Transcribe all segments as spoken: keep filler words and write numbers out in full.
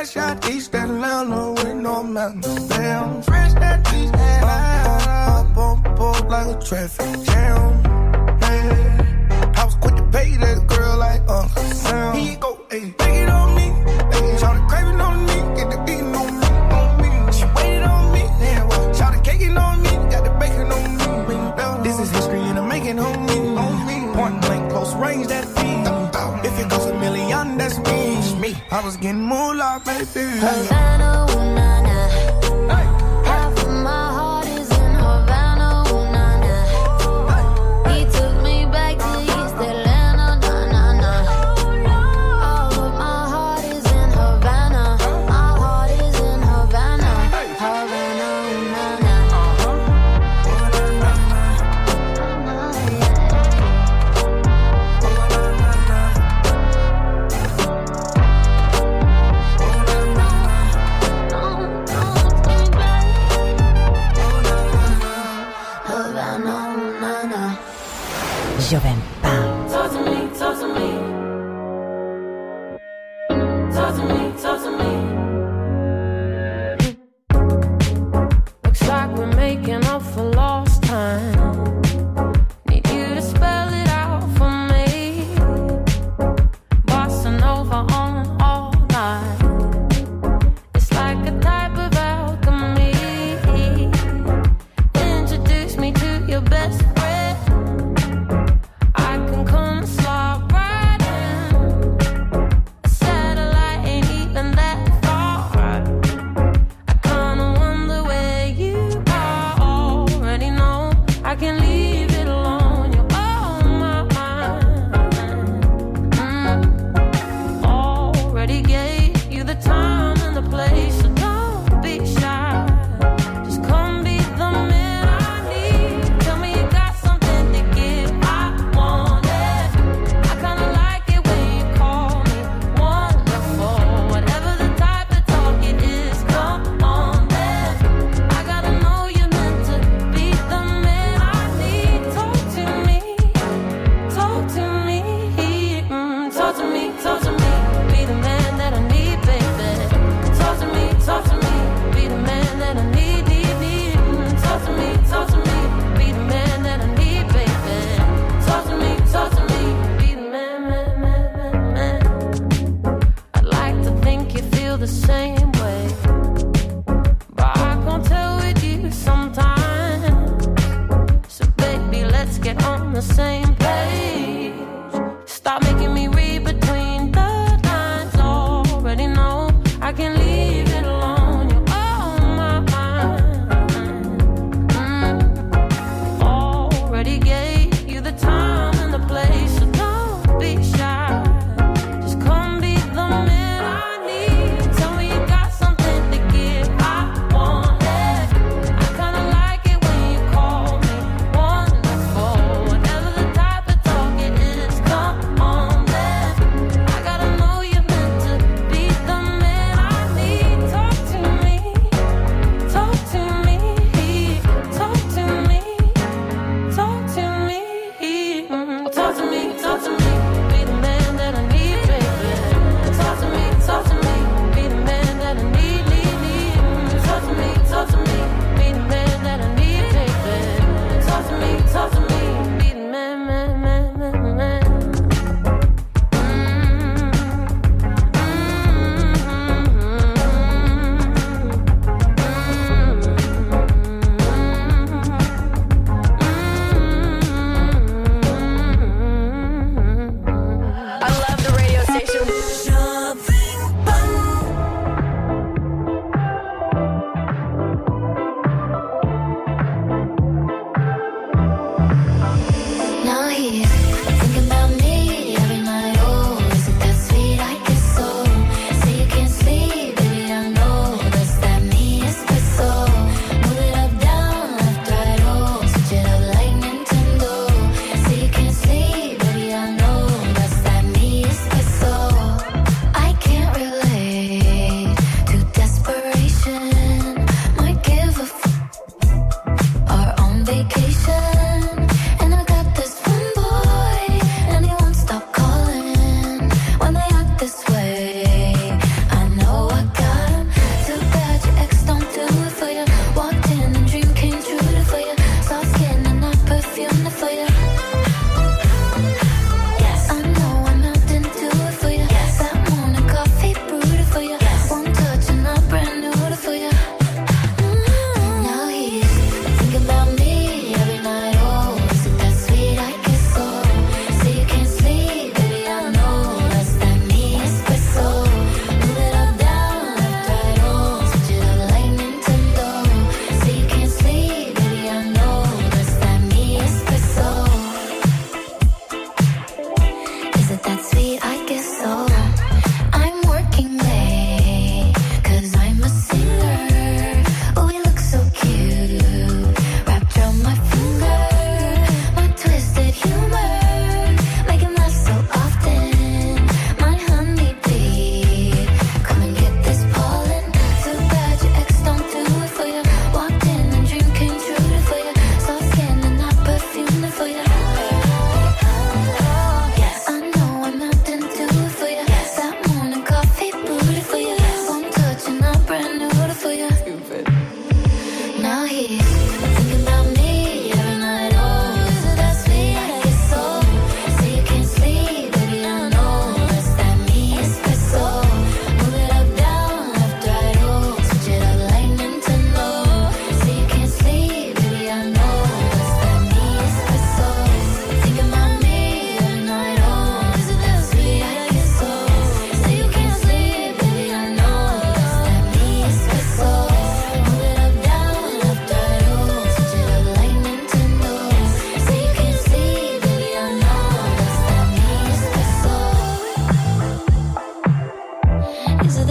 fresh out East Atlanta with no mountains. Damn, fresh out East Atlanta. Up on board like a traffic jam. Yeah. I was quick to pay that girl like Uncle Sam. Here you go, ayy, take it on me. Ayy, shout the craving on me, get the beating on me, on me. She waited on me, yeah, well, shout the caking on me, got the bacon on me. This is history and I'm making on me, on me. Point blank, close range, that feed. If it goes a million, that's me. me. I was getting moolah, baby. Havana, ooh, nah, nah. Hey. Half of my heart is in Havana, ooh, nah, nah. Hey. He took me back to East Atlanta, nah, nah, nah. All of my heart is in Havana. My heart is in Havana. Hey. Havana, ooh, nah, nah. Joven Pan. Talk to me, talk to me. Talk to me, talk to me. Looks like we're making up for lost time. Need you to spell it out for me. Bossa Nova on all night. It's like a type of alchemy. Introduce me to your best friend. Tell me you got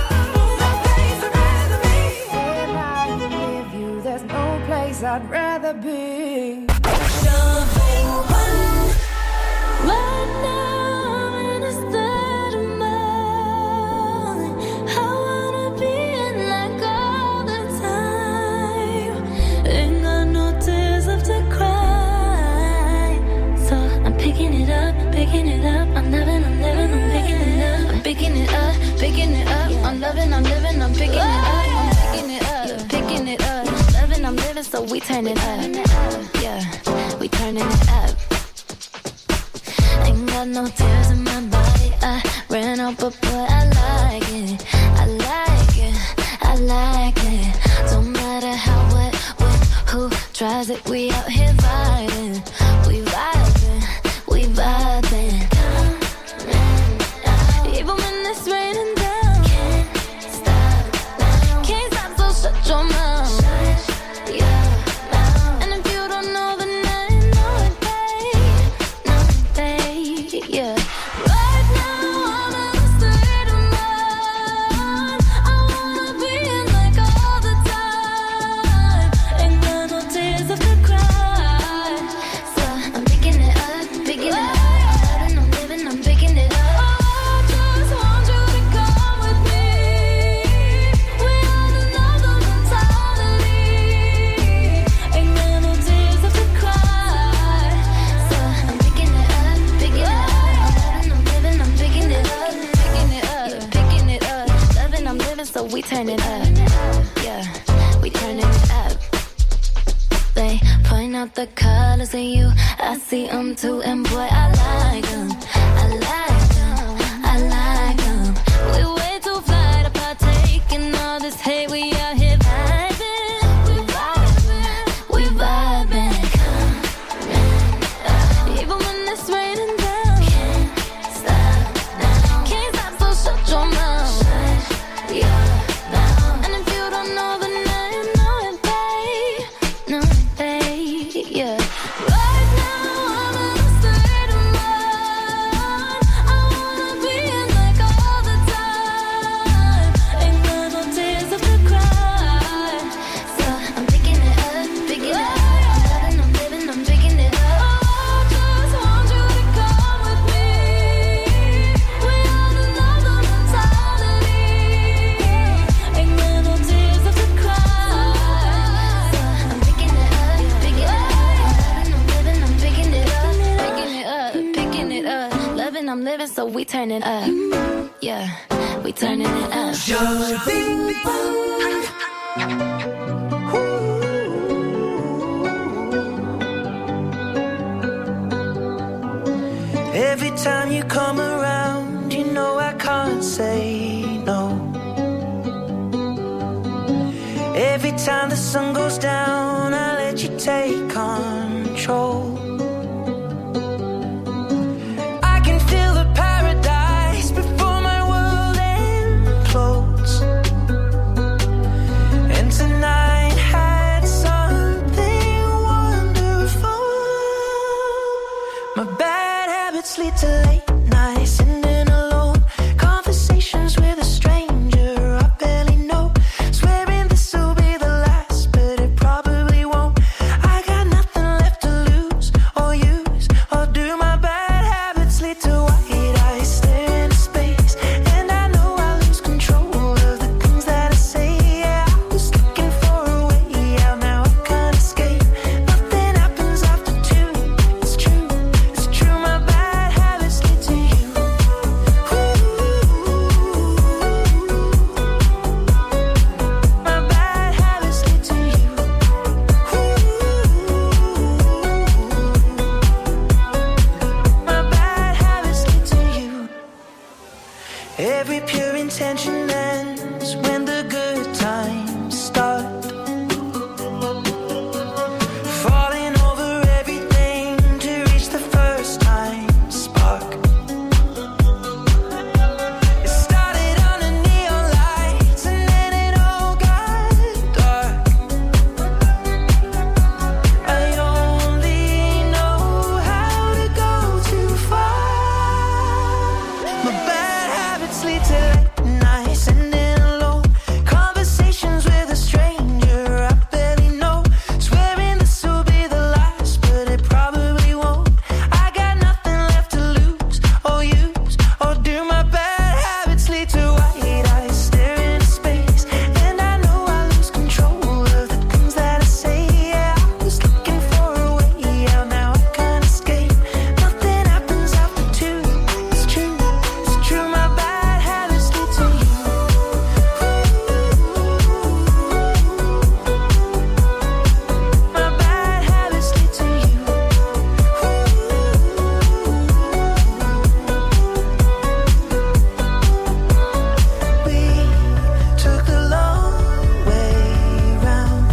I'd rather be. Right now I'm in a state of mind. I wanna be in like all the time. Ain't got no tears left to cry. So I'm picking it up, picking it up. I'm living, I'm living, I'm picking it up. I'm picking it up, picking it up. I'm loving, I'm living, I'm picking it up. I'm picking it up, picking it up. Loving, I'm living, so we turn it up. Yeah, we turning it up. Ain't got no tears in my body. I ran out, but boy, I like it. I like it. I like it. Don't matter how, what, when, who tries it. We out here vibing. We vibing. We vibing. Even when it's raining down, can't stop. living, so we turn it up. Yeah, we turn it up. They point out the colors in you, I see them too, and boy, I like them. I like them, I like them. We way too fly to partake in all this hate, we out here vibing. We vibing, we vibing. Even when it's raining down, can't stop now. Can't stop, so shut your mouth. Shut your mouth. And if you don't know, then now you know it, babe. Know it, babe. Yeah. Right now I'm in a state of mind. I wanna be in like all the time. Ain't got no tears left to cry. So I'm picking it up, picking it up. I'm loving, I'm living, I'm picking it up. Just want you to come with me. We have another mentality. Ain't got no tears left to cry. So I'm picking it up, picking it up. I'm loving, I'm living, I'm picking it up, picking it up, picking it up. Loving, I'm living, so we turn it up. Yeah, we turning it up. Every time you come around, you know I can't say no. Every time the sun goes down, I let you take control. I can feel the paradise before my world implodes. And tonight had something wonderful. My bad habits lead to late nights, sitting alone. Conversations with a stranger I barely know. Swearing this will be the last, but it probably won't. I got nothing left to lose or use or do. My bad habits lead to white eyes staring into space, and I know I lose control of the things that I say. Yeah, I was looking for a way out, now I can't escape. Nothing happens after two. It's true, it's true. My bad habits lead to you. Ooh. My bad habits lead to you. Ooh. My bad habits lead to you. Every pure intention ends when the good times start. Falling over everything to reach the first time spark. It started under neon lights and then it all got dark. I only know how to go too far. My bad habits lead to late nights, sitting alone. Conversations with a stranger I barely know. Swearing this will be the last, but it probably won't. I got nothing left to lose or use or do. My bad habits lead to white eyes staring into space, and I know I lose control of the things that I say. Yeah, I was looking for a way out, now I can't escape. Nothing happens after two. It's true, it's true. My bad habits lead to you. My bad habits lead to you. We took the long way round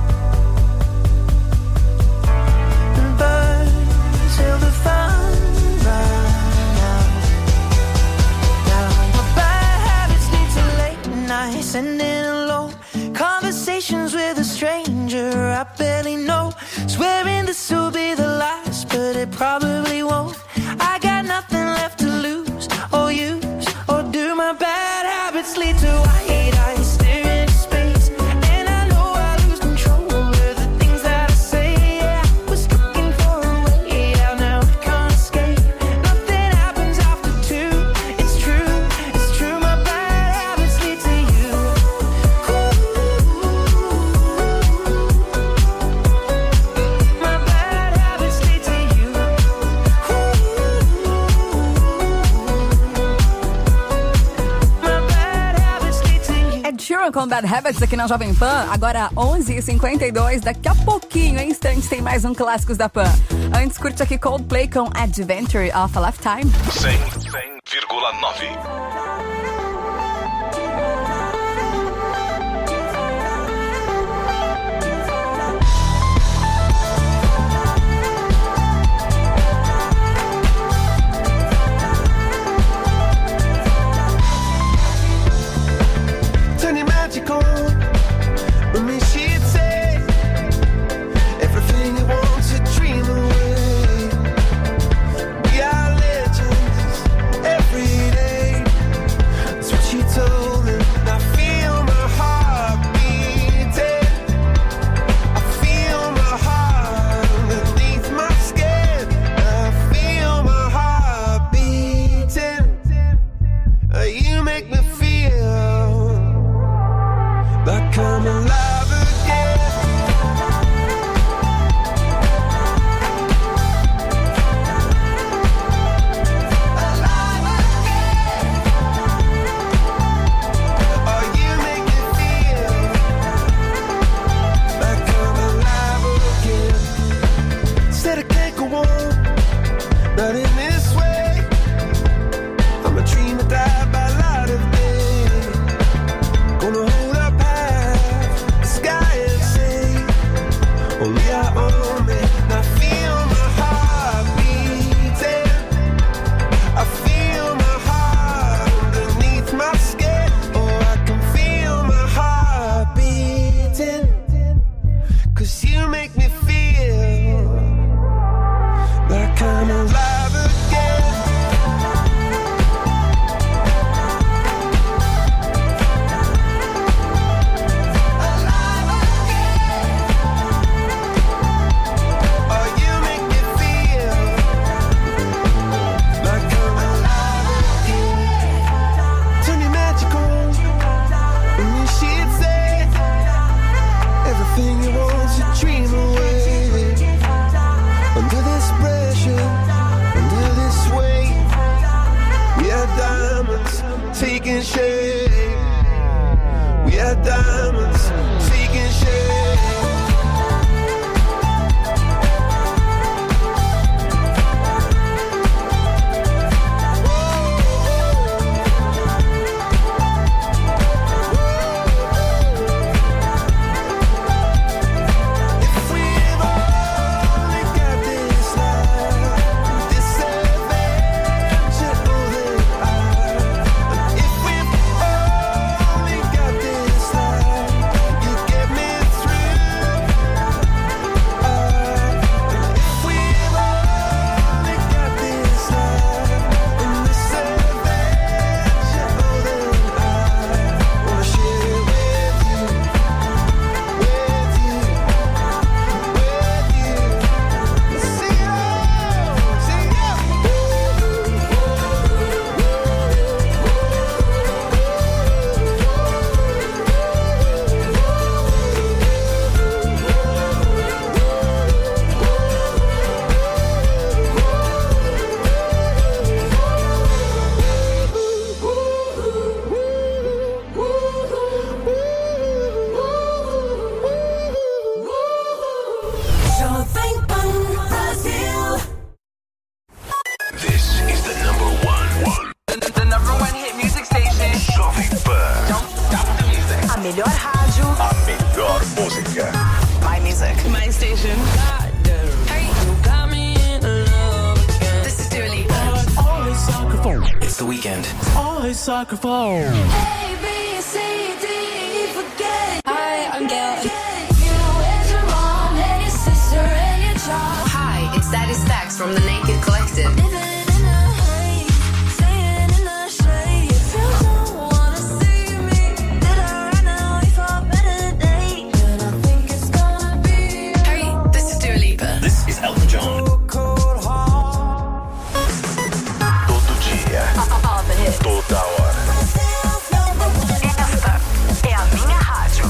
and burned till the fun ran out. Now my bad habits lead to late nights, sitting alone. Conversations with a stranger I barely know. Swearing this will be the last, but it probably won't. I got nothing left to lose or use or do. My bad habits lead to white eyes staring into space, and I know I lose control of the things that I say. Yeah, I was looking for a way out, now I can't escape. Nothing happens after two. It's true, it's true. My bad habits lead to you. My bad habits lead to you. Ed Sheeran com Bad Habits aqui na Jovem Pan. Agora onze e cinquenta e dois, daqui a pouquinho, em instantes, tem mais um Clássicos da Pan. Antes, curte aqui Coldplay com Adventure of a Lifetime. cem vírgula nove. Saxophone. A, B, C, D, E, forget it. Hi, I'm Gail. You and your mom and your sister and your child. Hi, it's Daddy Stacks from the Naked Collective. Living in the haze, staying in the shade. If you don't wanna see me, did I right now if I better day? And I think it's gonna be. Hey, this is Dua Lipa. This is Elton John. Todo dia. Toda hora. Esta é a minha rádio.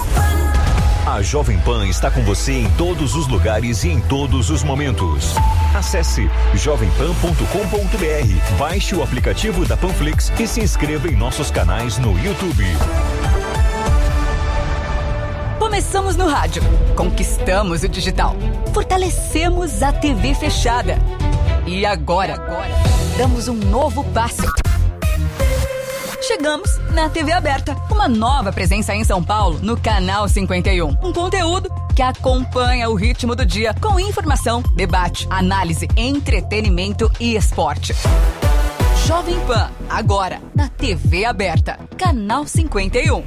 A Jovem Pan está com você em todos os lugares e em todos os momentos. Acesse jovem pan ponto com ponto b r, baixe o aplicativo da Panflix e se inscreva em nossos canais no YouTube. Começamos no rádio, conquistamos o digital, fortalecemos a T V fechada. E agora, agora, damos um novo passo. Chegamos na T V aberta, uma nova presença em São Paulo, no Canal cinquenta e um. Um conteúdo que acompanha o ritmo do dia, com informação, debate, análise, entretenimento e esporte. Jovem Pan, agora, na T V aberta, Canal cinquenta e um.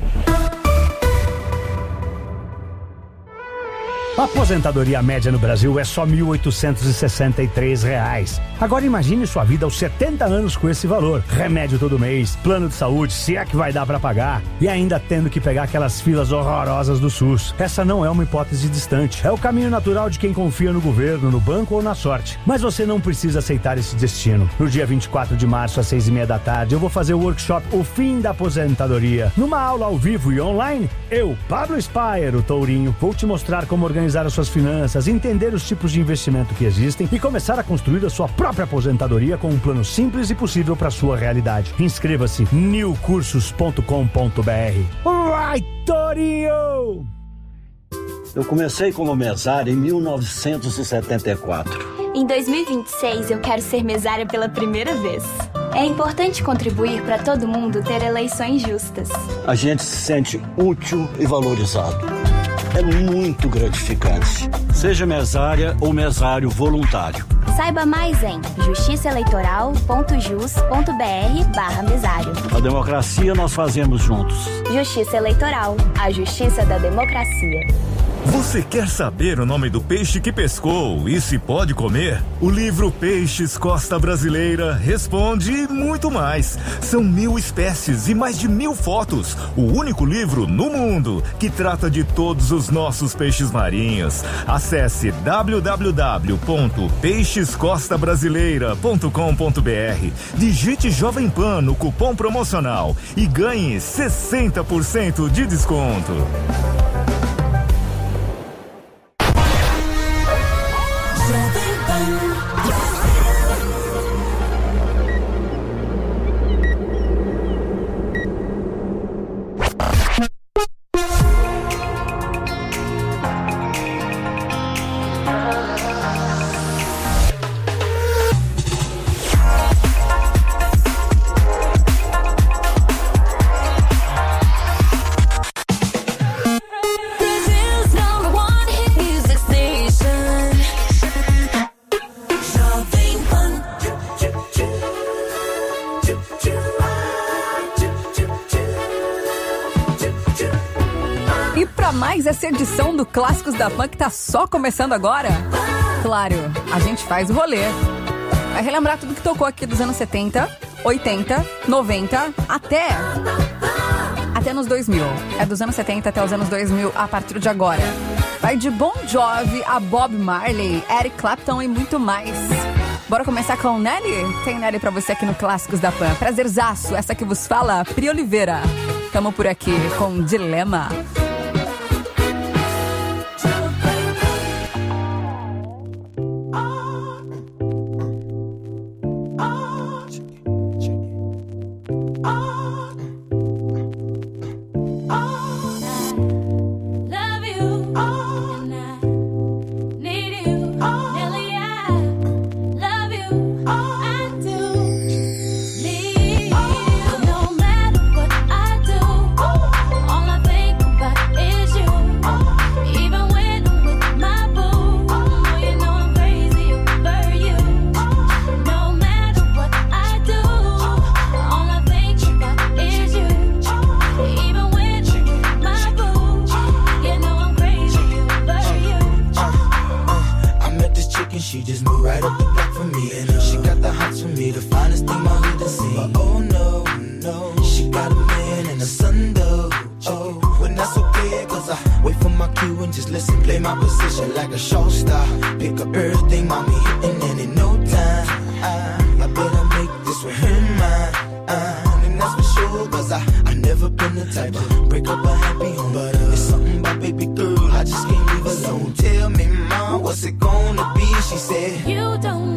A aposentadoria média no Brasil é só mil oitocentos e sessenta e três reais. Agora imagine sua vida aos setenta anos com esse valor. Remédio todo mês, plano de saúde, se é que vai dar pra pagar. E ainda tendo que pegar aquelas filas horrorosas do SUS. Essa não é uma hipótese distante. É o caminho natural de quem confia no governo, no banco ou na sorte. Mas você não precisa aceitar esse destino. No dia vinte e quatro de março, às seis e meia da tarde, eu vou fazer o workshop O Fim da Aposentadoria. Numa aula ao vivo e online, eu, Pablo Spire, o Tourinho, vou te mostrar como organizar as suas finanças, entender os tipos de investimento que existem e começar a construir a sua própria aposentadoria com um plano simples e possível para sua realidade. Inscreva-se new cursos ponto com ponto b r. Vai, Tourinho! Eu comecei como mesário em mil novecentos e setenta e quatro. Em dois mil e vinte e seis, eu quero ser mesária pela primeira vez. É importante contribuir para todo mundo ter eleições justas. A gente se sente útil e valorizado. É muito gratificante. Seja mesária ou mesário voluntário. Saiba mais em justiça eleitoral ponto jus ponto b r barra mesário. A democracia nós fazemos juntos. Justiça Eleitoral, a justiça da democracia. Você quer saber o nome do peixe que pescou e se pode comer? O livro Peixes Costa Brasileira responde e muito mais. São mil espécies e mais de mil fotos. O único livro no mundo que trata de todos os nossos peixes marinhos. Acesse w w w ponto peixes costa brasileira ponto com ponto b r. Digite Jovem Pan no cupom promocional e ganhe sessenta por cento de desconto. Essa edição do Clássicos da Pan que tá só começando agora. Claro, a gente faz o rolê. Vai relembrar tudo que tocou aqui dos anos setenta, oitenta, noventa, até... Até nos dois mil. É dos anos setenta até os anos dois mil a partir de agora. Vai de Bon Jovi a Bob Marley, Eric Clapton e muito mais. Bora começar com Nelly? Tem Nelly pra você aqui no Clássicos da Pan. Prazerzaço, essa que vos fala, Pri Oliveira. Tamo por aqui com Dilema. What's it gonna be? She said, you don't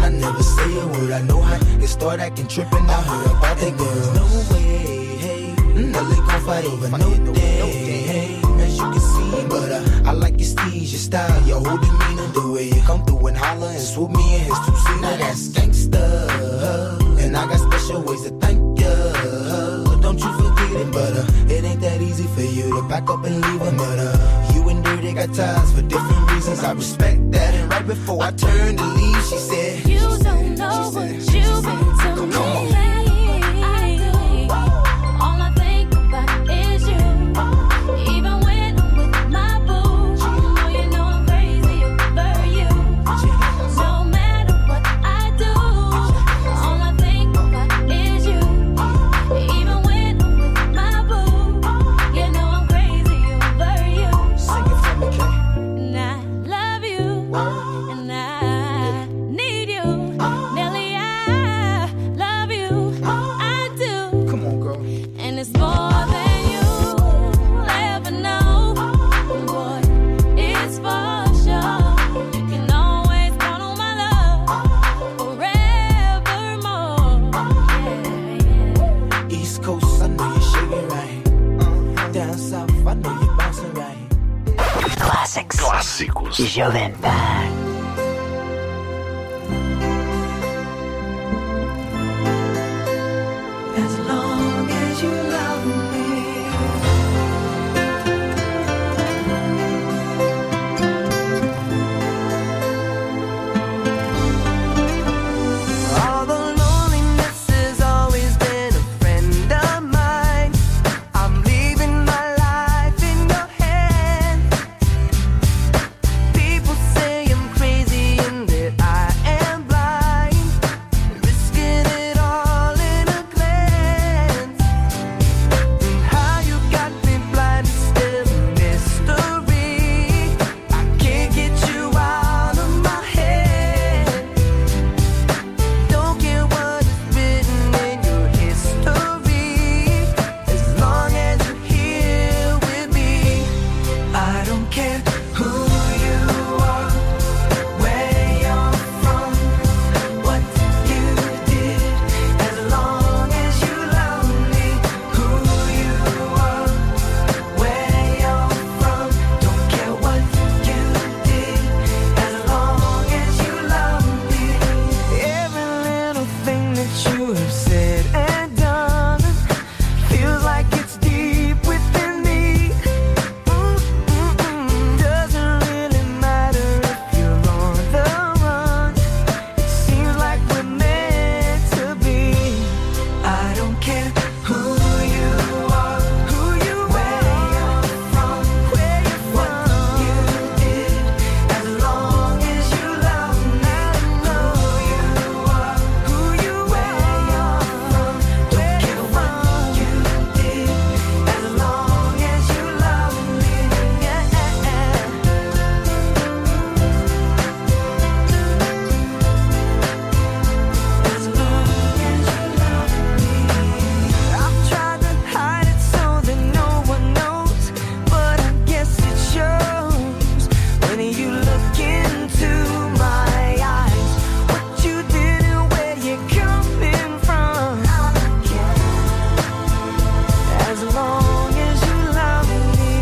I never say a word. I know how it start acting trippin'. I heard about that girl. No way, hey. No, they gon' fight over no day, hey. As you can see, but uh, I like your steez, your style, your whole demeanor, the way you come through and holler and swoop me in his two-seater. Now that's gangsta, and I got special ways to thank ya. Don't you forget it, but uh, it ain't that easy for you to back up and leave him. But uh, you and Dirty got ties for different reasons. I respect that. And right before I turned to leave, she said, You don't know what you've been to me. Come on. I do. All I think about is you. Even when I'm with my boo, oh, you know I'm crazy over you. No matter what I do, all I think about is you. Even when I'm with my boo, you know I'm crazy over you. Sing it for me, Kay. And I love you, and I need you. Nelly, I love you, I do. Come on, girl. And it's more than you'll ever know. Boy, it's for sure. You can always count on my love forevermore. Yeah, yeah. East Coast, I know you're shaking right. Down south, I know you're bouncing right. Classics. Clássicos. Jovem Pan. As long as you love me. Although loneliness has always been a friend of mine, I'm leaving my life in your hands. People say I'm crazy and that I am blind, risking it all in a glance. And how you got me blind is still a mystery. I can't get you out of my head. Don't care what is written in your history, as long as you're here with me. I don't care who you are, where you're from, what you did, as long as you love me. Who you are, where you're from, don't care what you did, as long as you love me. Every little thing that you have said and done feels like it's deep within me. Mm-mm-mm. Doesn't really matter if you're on the run. It seems like we're meant to be. I don't care who you are, who you are, where you're from, where you're from, what you did, as long as you love me. I know you are, who you are, where you're from, don't care what you did, as long as you love me. Yeah. As long as you love me. I've tried to hide it so that no one knows, but I guess it shows when you look into my eyes. What you did and where you're coming from. As long as you love me,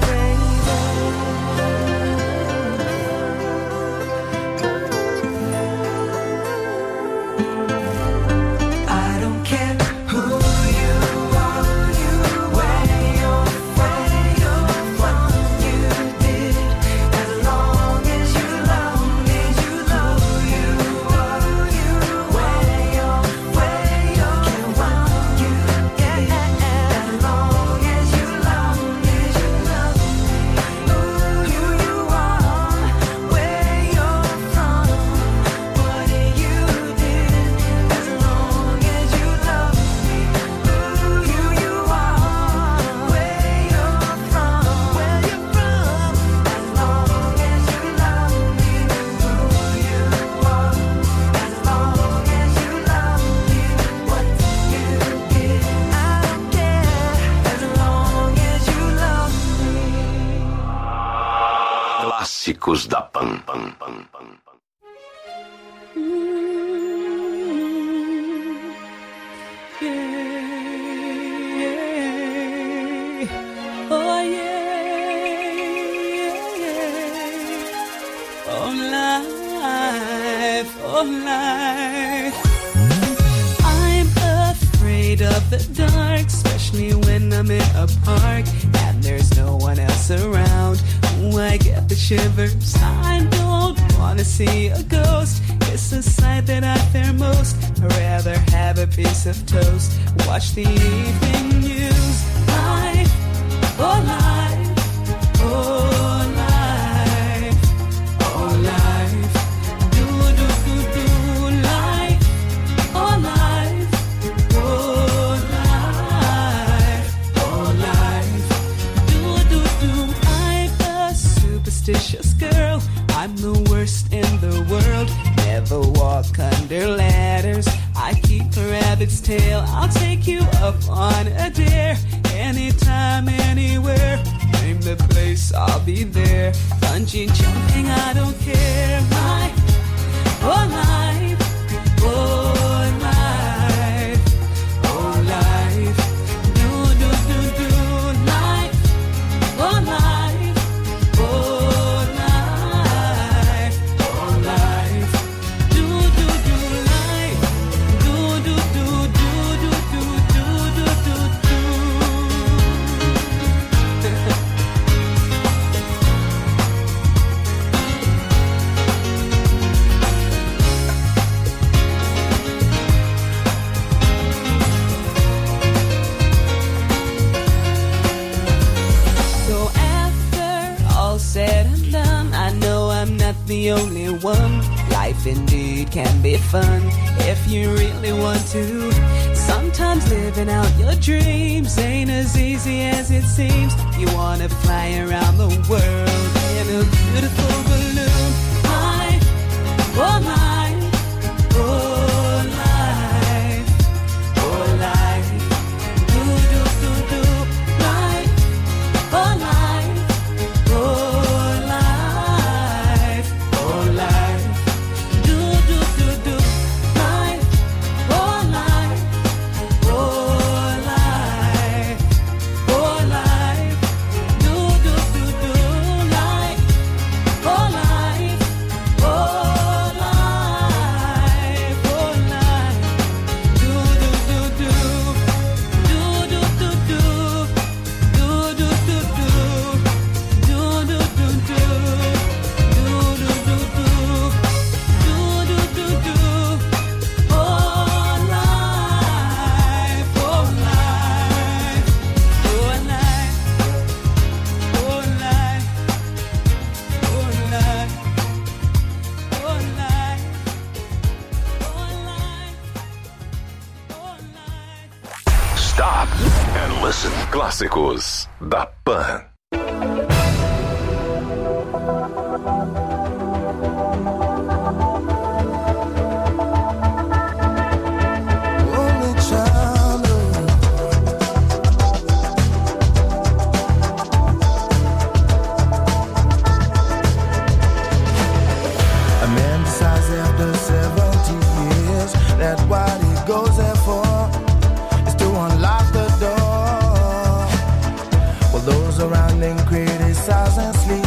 baby. I don't care who you are, where you're from, what you did, as long as you love me. You know you are, where you're, where you're from, what you did, as long as you love me. You know who you are, where you're from, what you did, as long as you love me. Who you are, where you're from, where you're from, as long as you love me. Who you are, as long as you love me. What you did, I don't care, as long as you love me. Clássicos da Pan. Pan, Pan, Pan, Pan. oh life, oh life. I'm afraid of the dark, especially when I'm in a park and there's no one else around. Ooh, I get the shivers. I don't wanna see a ghost. It's a sight that I fear most. I'd rather have a piece of toast, watch the evening news. Life, oh life, oh life, oh life. Do do do do life, oh life, oh life, oh life. Do do do. I'm a superstitious girl. I'm the worst in the world. Never walk under ladders. I keep a rabbit's tail. I'll take you up on a dare. Anytime, anywhere. Name the place, I'll be there. Bungee jumping, I don't care. Life, oh life, oh life, oh life. Do do do do life, oh life, oh life, oh life. Do do do life, do do do do do do do do do do. So after all said and done, I know I'm not the only one. Life indeed can be fun if you really want to. Sometimes living out your dreams ain't as easy as it seems. You wanna fly around the world in a beautiful balloon. Life, oh life, oh life, oh life. Do do do do life, oh life, oh life, oh life. Do do do do life, oh life, oh life, oh life. Do do do do life, oh life, oh life, oh life. Do do do do, do do do do, do do do do, do do do do, do do do do, do do do do. Oh life, oh life, oh life, oh life, oh life, oh life, oh life. Stop and listen. Clássicos da Pan. Only child a man decides after seventy years that what he goes there for is to unlock the door. Well, those around him criticize and sleep.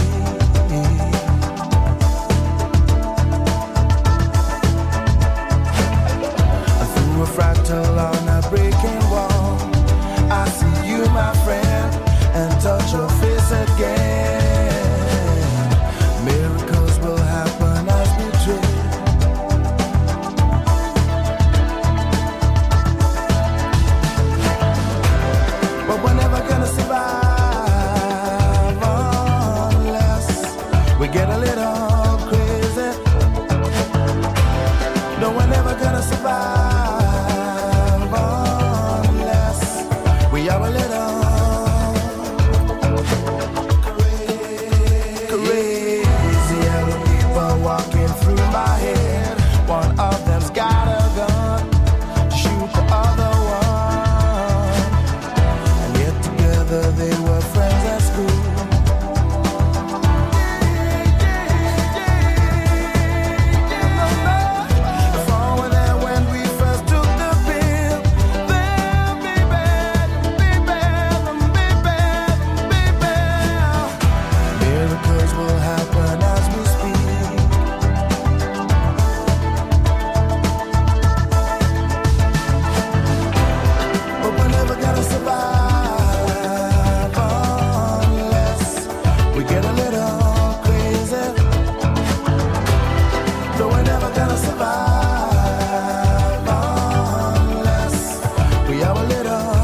Through a fractal on a breaking wall, I see you, my friend, and touch your face again. Miracles will happen as we dream. But we're never gonna survive unless we get a little crazy. No, we're never gonna survive unless we are a little crazy. Yellow people walking through my head. One of them's got a gun to shoot the other one. And yet together they were friends at school. little crazy. Though we're never gonna survive unless we are a little.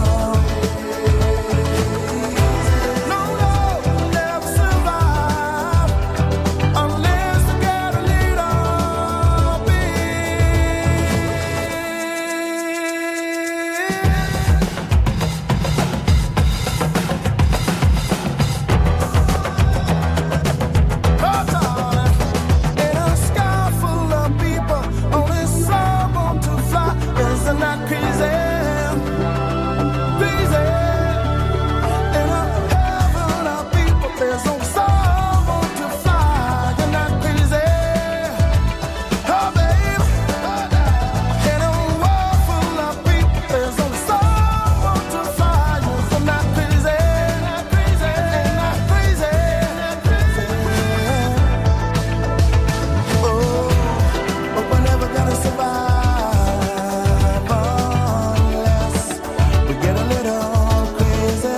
No, no, never survive unless we get a little bit. Oh, darling, in a sky full of people, only some want to fly. Isn't that crazy? Crazy. In a heaven of people, there's only some want to fly. Isn't that crazy? Oh, baby. In a world full of people, there's only some want to fly. Isn't that crazy? Crazy. Ain't that crazy? Oh, but we're never gonna survive unless we get a little crazy.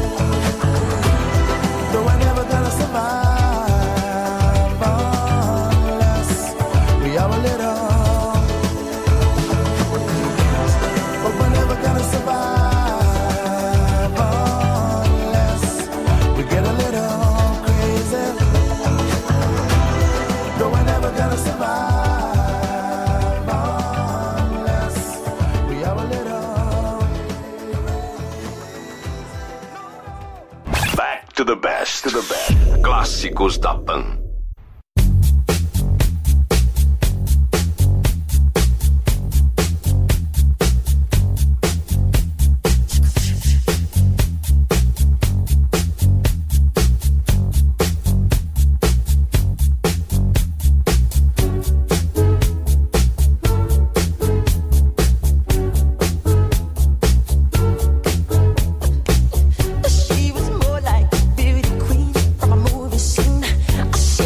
Though we're never gonna survive unless we are a little. But we're never gonna survive unless we get a little crazy. Though we're never gonna survive unless we are a little. Back to the best, to the best. Clássicos da Pan. She was more like a beauty queen from a movie scene. She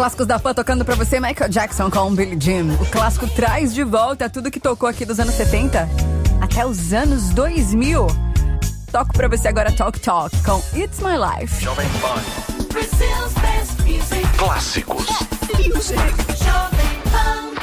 Clássicos da Pan tocando pra você, Michael Jackson com Billie Jean. O clássico traz de volta tudo que tocou aqui dos anos setenta até os anos dois mil. Toco pra você agora Talk Talk com It's My Life. Jovem Pan. Brazil's best music. Clássicos. Music. Jovem Pan.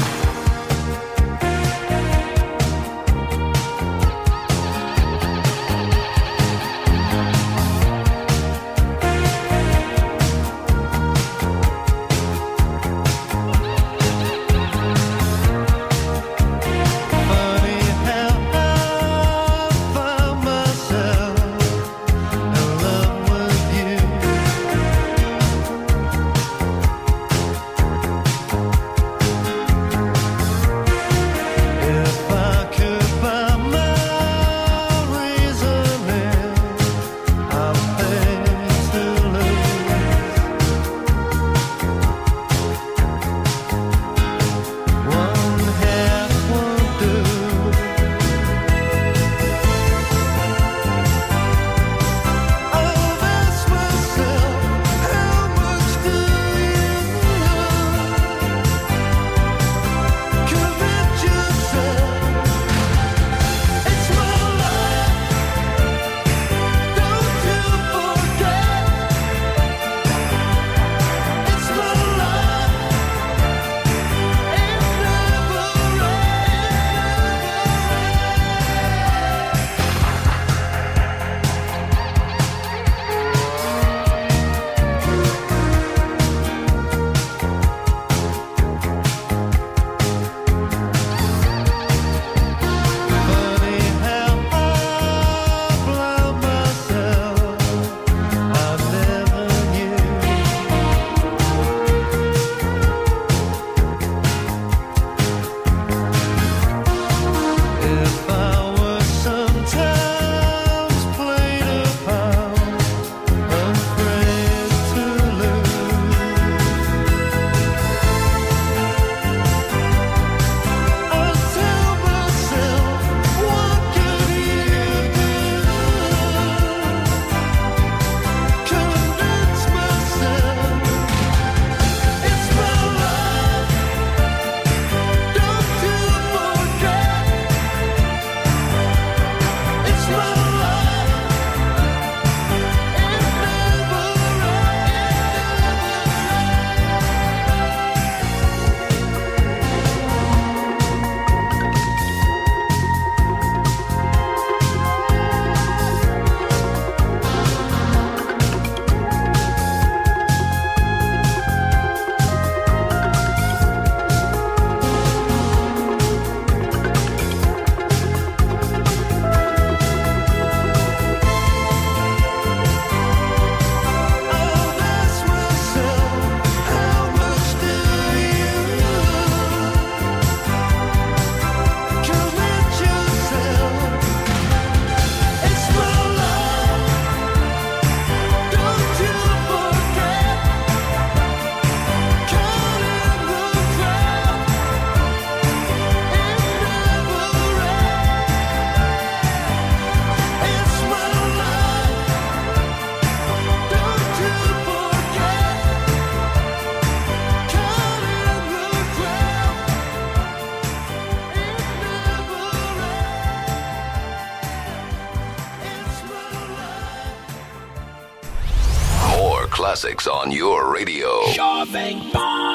Classics on your radio. Jovem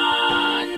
Pan.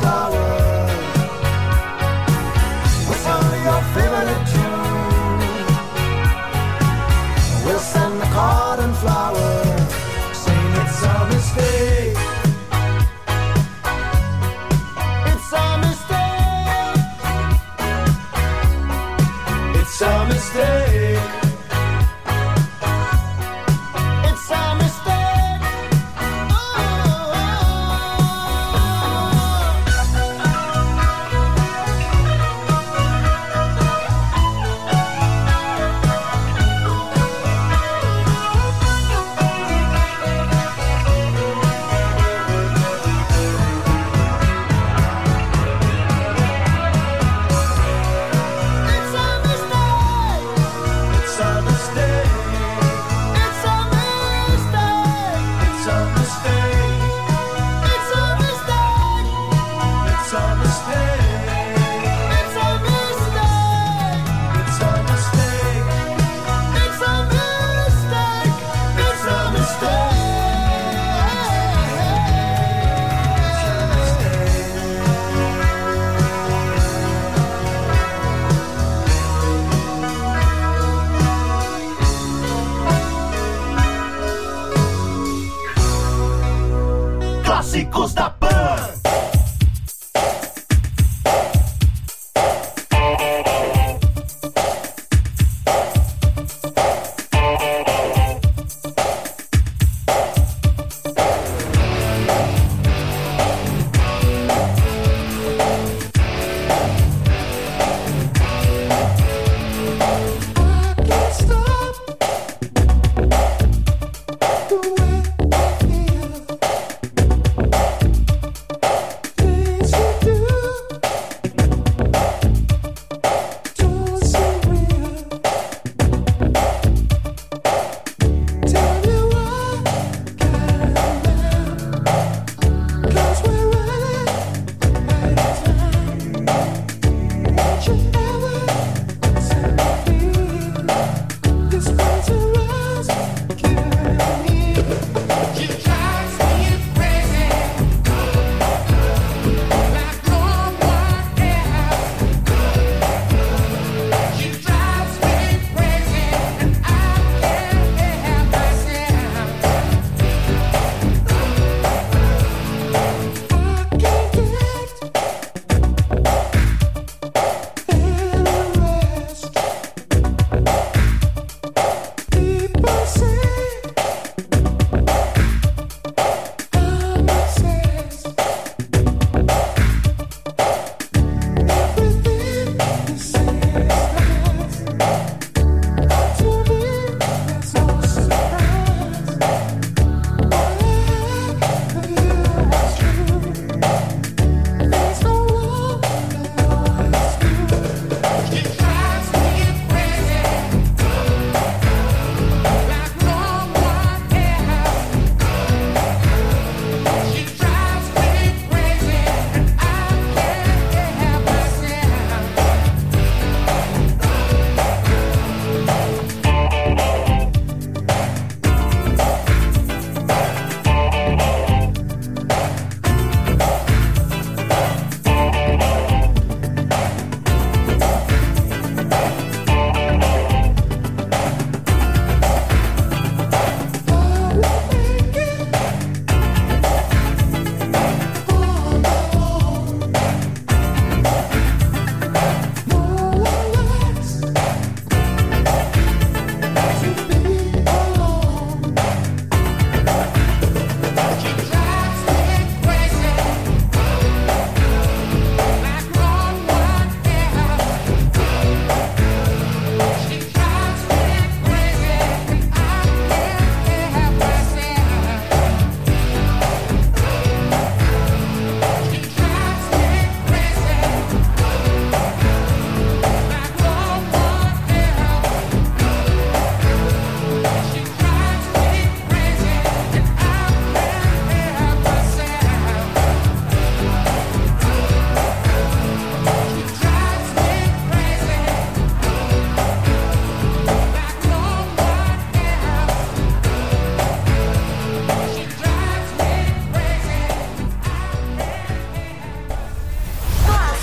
flowers with some of your favorite tunes. We'll send a card and flowers, saying it's a mistake. It's a mistake. It's a mistake. It's a mistake. Clássicos da Pan.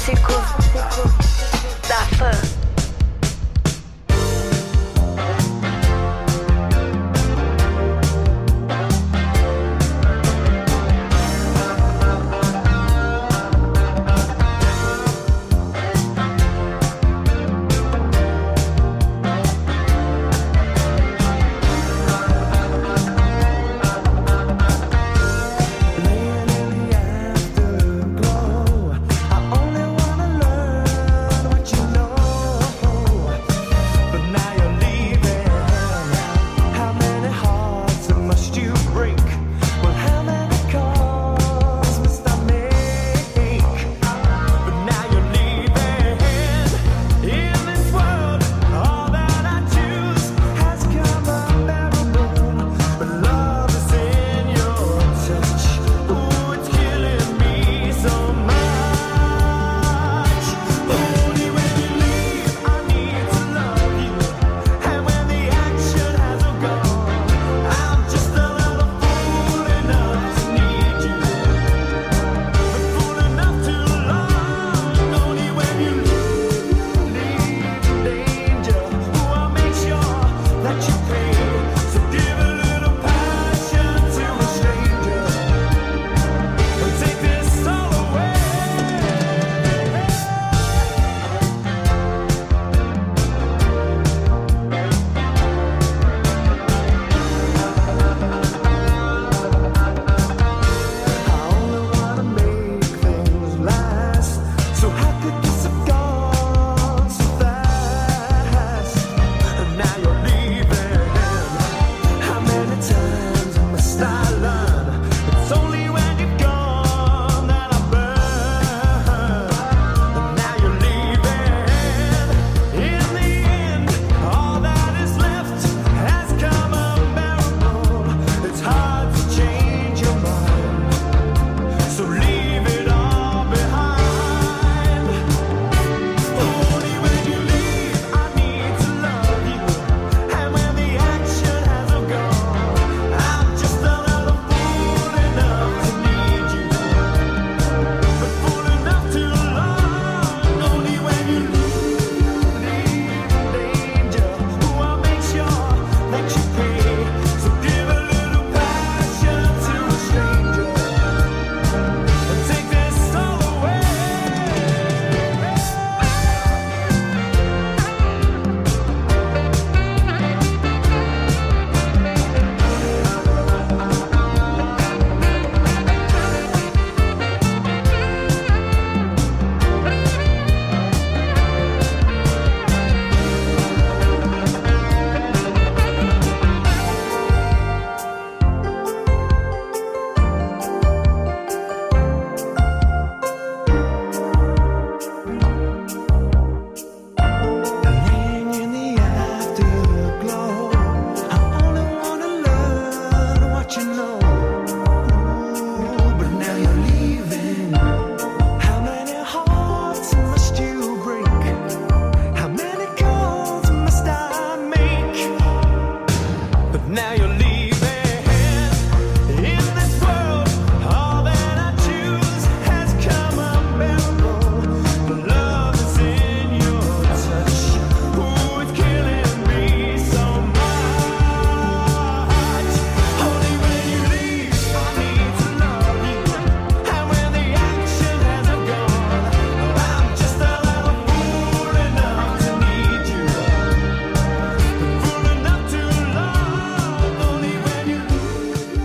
Clássicos da Pan.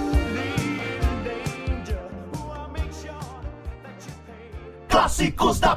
Clássicos da